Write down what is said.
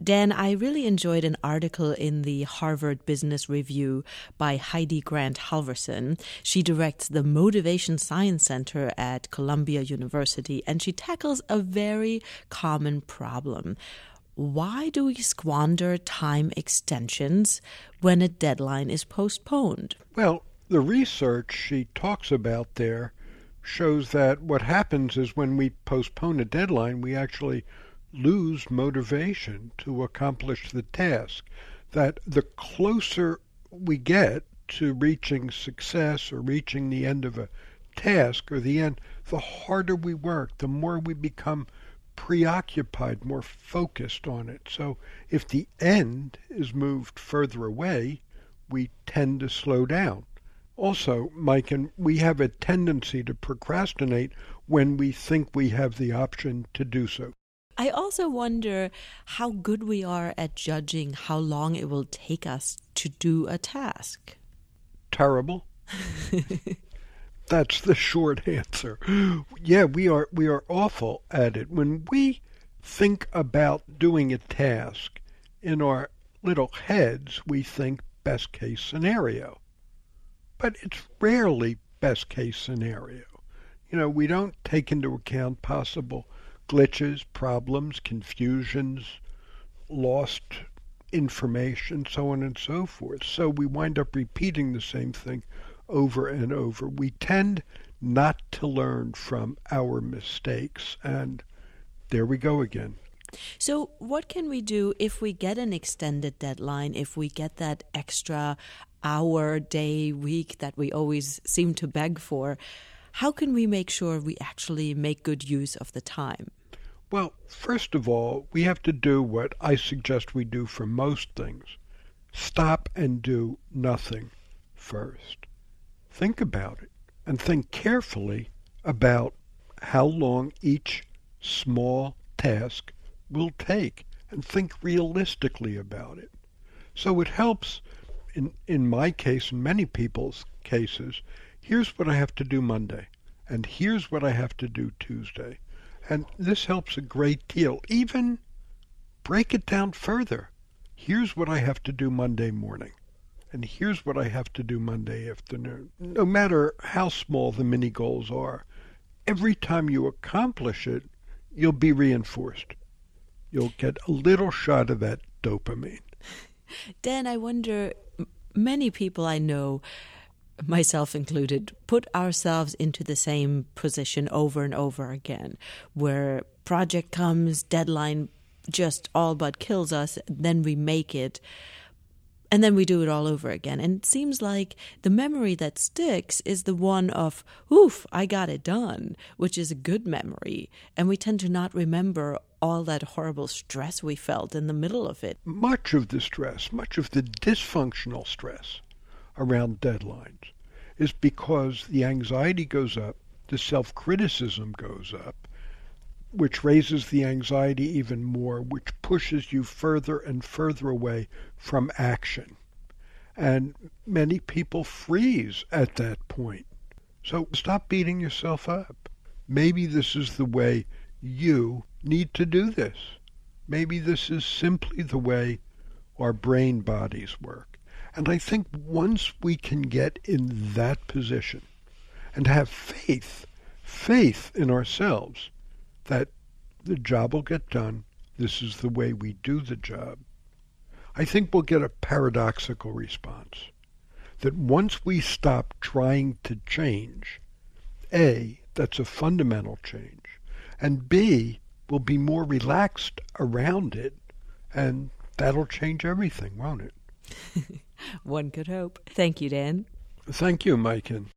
Dan, I really enjoyed an article in the Harvard Business Review by Heidi Grant Halverson. She directs the Motivation Science Center at Columbia University, and she tackles a very common problem. Why do we squander time extensions when a deadline is postponed? Well, the research she talks about there shows that what happens is when we postpone a deadline, we actually lose motivation to accomplish the task. That the closer we get to reaching success or reaching the end of a task or the end, the harder we work, the more we become preoccupied, more focused on it. So if the end is moved further away, we tend to slow down. Also, Mike, and we have a tendency to procrastinate when we think we have the option to do so. I also wonder how good we are at judging how long it will take us to do a task. Terrible. That's the short answer. Yeah, we are awful at it. When we think about doing a task, in our little heads, we think best case scenario. But it's rarely best case scenario. We don't take into account possible glitches, problems, confusions, lost information, so on and so forth. So we wind up repeating the same thing over and over. We tend not to learn from our mistakes, and there we go again. So what can we do if we get an extended deadline, if we get that extra hour, day, week that we always seem to beg for? How can we make sure we actually make good use of the time? Well, first of all, we have to do what I suggest we do for most things. Stop and do nothing first. Think about it, and think carefully about how long each small task will take, and think realistically about it. So it helps, in my case, in many people's cases, here's what I have to do Monday, and here's what I have to do Tuesday. And this helps a great deal. Even break it down further. Here's what I have to do Monday morning, and here's what I have to do Monday afternoon. No matter how small the mini goals are, every time you accomplish it, you'll be reinforced. You'll get a little shot of that dopamine. Dan, I wonder, many people I know, myself included, put ourselves into the same position over and over again, where project comes, deadline just all but kills us, then we make it, and then we do it all over again. And it seems like the memory that sticks is the one of, oof, I got it done, which is a good memory. And we tend to not remember all that horrible stress we felt in the middle of it. Much of the stress, much of the dysfunctional stress around deadlines is because the anxiety goes up, the self-criticism goes up, which raises the anxiety even more, which pushes you further and further away from action. And many people freeze at that point. So stop beating yourself up. Maybe this is the way you need to do this. Maybe this is simply the way our brain bodies work. And I think once we can get in that position and have faith in ourselves, that the job will get done, this is the way we do the job, I think we'll get a paradoxical response. That once we stop trying to change, A, that's a fundamental change, and B, we'll be more relaxed around it, and that'll change everything, won't it? One could hope. Thank you, Dan. Thank you, Maiken.